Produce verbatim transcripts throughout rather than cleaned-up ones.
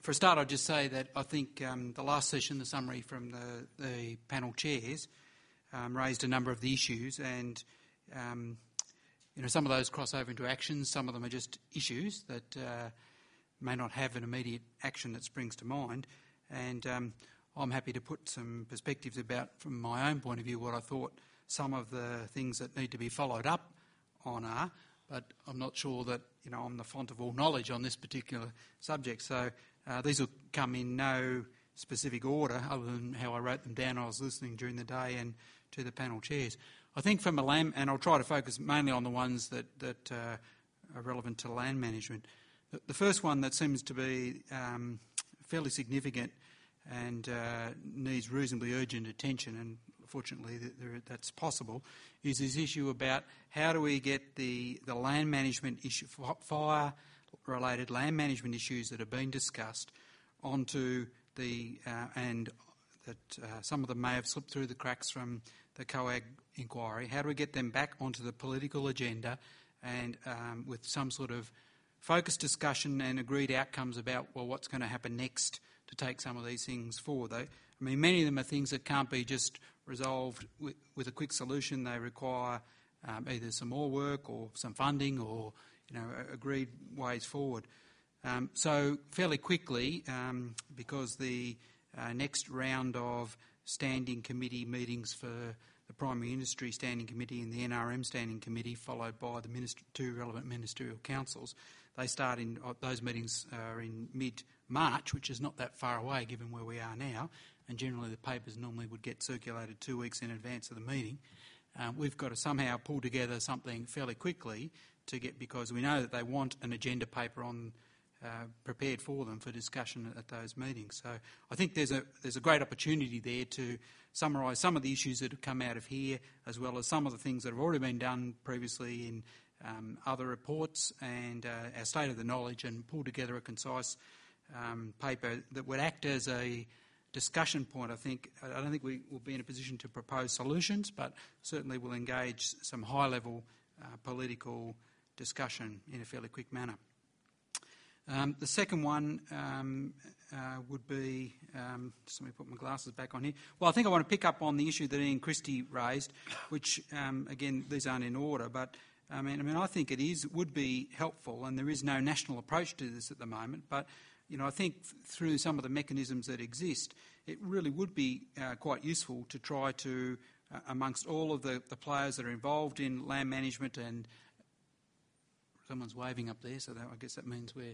for a start, I'd just say that I think um, the last session, the summary from the, the panel chairs, um, raised a number of the issues, and um, you know, some of those cross over into actions. Some of them are just issues that uh, may not have an immediate action that springs to mind. And um, I'm happy to put some perspectives about, from my own point of view, what I thought some of the things that need to be followed up on are. But I'm not sure that, you know, I'm the font of all knowledge on this particular subject. So uh, these will come in no specific order other than how I wrote them down. I was listening during the day and to the panel chairs. I think from a land, and I'll try to focus mainly on the ones that, that uh, are relevant to land management. The, the first one that seems to be um, fairly significant and uh, needs reasonably urgent attention, and fortunately there, that's possible, is this issue about how do we get the, the land management issue, fire-related land management issues that have been discussed onto the, uh, and that uh, some of them may have slipped through the cracks from the COAG inquiry, how do we get them back onto the political agenda and um, with some sort of focused discussion and agreed outcomes about, well, what's going to happen next to take some of these things forward. They, I mean, many of them are things that can't be just resolved with, with a quick solution. They require um, either some more work or some funding or, you know, agreed ways forward. Um, so fairly quickly, um, because the uh, next round of standing committee meetings for the Primary Industry Standing Committee and the N R M Standing Committee, followed by the minister, two relevant ministerial councils, they start in, uh, those meetings are in mid-March, which is not that far away given where we are now, and generally the papers normally would get circulated two weeks in advance of the meeting. Um, we've got to somehow pull together something fairly quickly to get, because we know that they want an agenda paper on uh, prepared for them for discussion at those meetings. So I think there's a there's a great opportunity there to summarise some of the issues that have come out of here, as well as some of the things that have already been done previously in um, other reports and uh, our state of the knowledge, and pull together a concise um, paper that would act as a discussion point. I think I don't think we will be in a position to propose solutions, but certainly we'll engage some high-level uh, political discussion in a fairly quick manner. Um, the second one um, uh, would be, um, just let me put my glasses back on here. Well, I think I want to pick up on the issue that Ian Christie raised, which, um, again, these aren't in order, but I mean, I mean, I think it is would be helpful, and there is no national approach to this at the moment, but you know, I think through some of the mechanisms that exist, it really would be uh, quite useful to try to, uh, amongst all of the, the players that are involved in land management, and someone's waving up there, so that, I guess that means we're...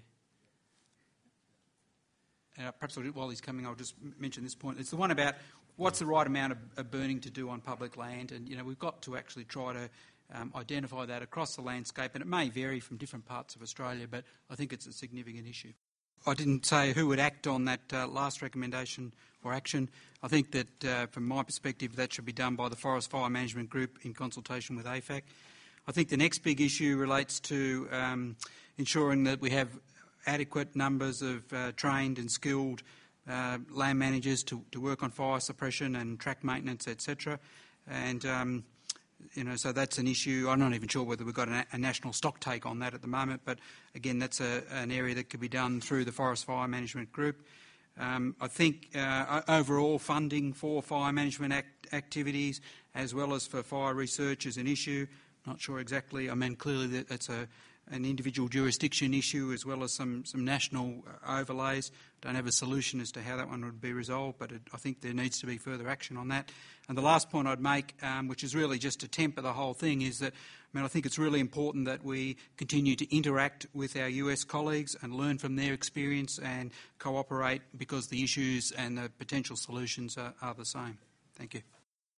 Uh, perhaps while he's coming, I'll just mention this point. It's the one about what's the right amount of, of burning to do on public land, and you know, we've got to actually try to um, identify that across the landscape, and it may vary from different parts of Australia, but I think it's a significant issue. I didn't say who would act on that uh, last recommendation or action. I think that, uh, from my perspective, that should be done by the Forest Fire Management Group in consultation with A F A C. I think the next big issue relates to um, ensuring that we have adequate numbers of uh, trained and skilled uh, land managers to, to work on fire suppression and track maintenance, et cetera. And um, you know, so that's an issue. I'm not even sure whether we've got a, a national stock take on that at the moment, but again, that's a, an area that could be done through the Forest Fire Management Group. Um, I think uh, overall funding for fire management act activities as well as for fire research is an issue. Not sure exactly. I mean, clearly that, that's a an individual jurisdiction issue as well as some, some national overlays. Don't have a solution as to how that one would be resolved, but it, I think there needs to be further action on that. And the last point I'd make, um, which is really just to temper the whole thing, is that I mean, I think it's really important that we continue to interact with our U S colleagues and learn from their experience and cooperate, because the issues and the potential solutions are, are the same. Thank you.